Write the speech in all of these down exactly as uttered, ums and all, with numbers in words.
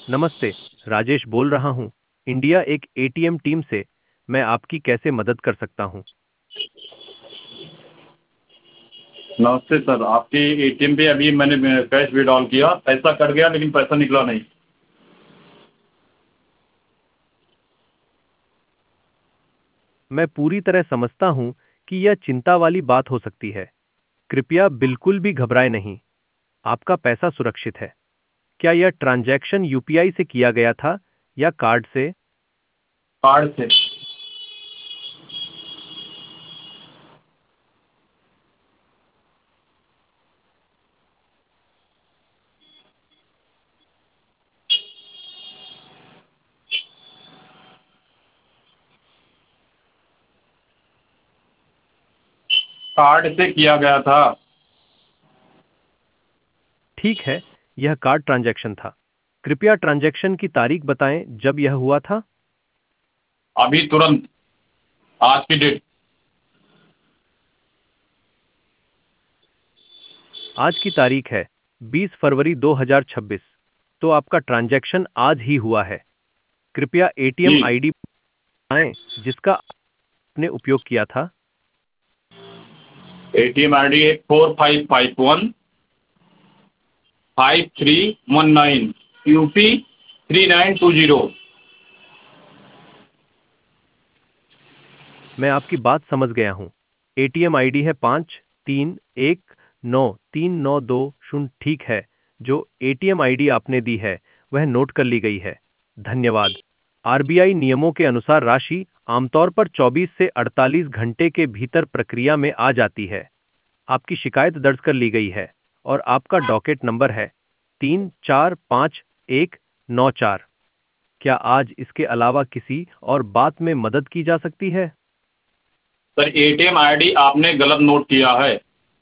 नमस्ते, राजेश बोल रहा हूँ। इंडिया एक एटीएम टीम से। मैं आपकी कैसे मदद कर सकता हूँ? नमस्ते सर, आपके एटीएम पे अभी मैंने कैश विड्रॉल किया, पैसा कट गया लेकिन पैसा निकला नहीं। मैं पूरी तरह समझता हूँ कि यह चिंता वाली बात हो सकती है। कृपया बिल्कुल भी घबराएं नहीं। आपका पैसा सुरक्षित है। क्या यह ट्रांजैक्शन यूपीआई से किया गया था या कार्ड से? कार्ड से। कार्ड से किया गया था। ठीक है, यह कार्ड ट्रांजैक्शन था। कृपया ट्रांजैक्शन की तारीख बताएं जब यह हुआ था। अभी तुरंत, आज की डेट। आज की तारीख है बीस फरवरी दो हज़ार छब्बीस। तो आपका ट्रांजैक्शन आज ही हुआ है। कृपया एटीएम जी। आईडी बताएं जिसका आपने उपयोग किया था। एटीएम आई डी है four five five one five three one nine, UP three nine two zero. मैं आपकी बात समझ गया हूँ। एटीएम आईडी है पाँच तीन एक नौ तीन नौ दो शून्य। ठीक है, जो एटीएम आईडी आपने दी है वह नोट कर ली गई है। धन्यवाद। आरबीआई नियमों के अनुसार राशि आमतौर पर चौबीस से अड़तालीस घंटे के भीतर प्रक्रिया में आ जाती है। आपकी शिकायत दर्ज कर ली गई है और आपका डॉकेट नंबर है तीन चार पाँच एक नौ चार। क्या आज इसके अलावा किसी और बात में मदद की जा सकती है? सर, एटीएम आई डी आपने गलत नोट किया है।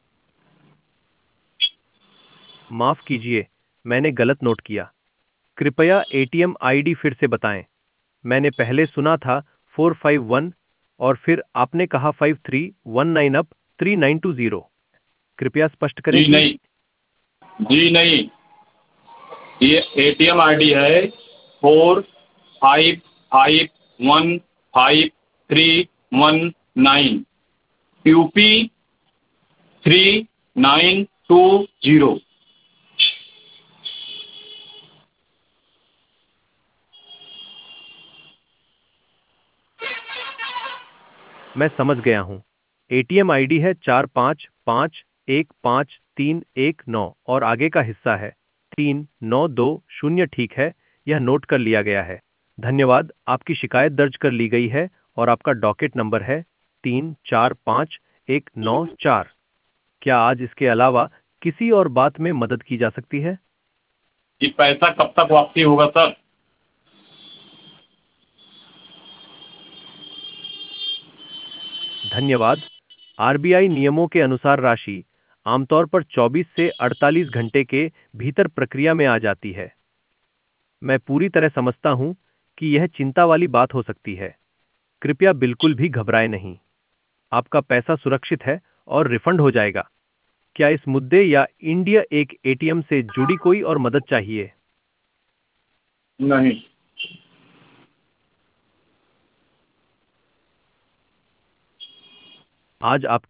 माफ कीजिए, मैंने गलत नोट किया। कृपया एटीएम आईडी फिर से बताएं। मैंने पहले सुना था फोर फाइव वन और फिर आपने कहा five three one nine up three nine two zero. कृपया स्पष्ट करें जी प्लीज। नहीं। जी नहीं, ये एटीएम आई डी है four five five one five three one nine, UP three nine two zero. मैं समझ गया हूँ। एटीएम आईडी है चार पाँच पाँच एक पाँच तीन एक नौ और आगे का हिस्सा है तीन नौ दो शून्य। ठीक है, यह नोट कर लिया गया है। धन्यवाद। आपकी शिकायत दर्ज कर ली गई है और आपका डॉकेट नंबर है तीन चार पाँच एक नौ चार। क्या आज इसके अलावा किसी और बात में मदद की जा सकती है? ये पैसा कब तक वापसी होगा सर? धन्यवाद। आरबीआई नियमों के अनुसार राशि आमतौर पर चौबीस से अड़तालीस घंटे के भीतर प्रक्रिया में आ जाती है। मैं पूरी तरह समझता हूं कि यह चिंता वाली बात हो सकती है। कृपया बिल्कुल भी घबराएं नहीं। आपका पैसा सुरक्षित है और रिफंड हो जाएगा। क्या इस मुद्दे या इंडिया एक एटीएम से जुड़ी कोई और मदद चाहिए? नहीं। आज आप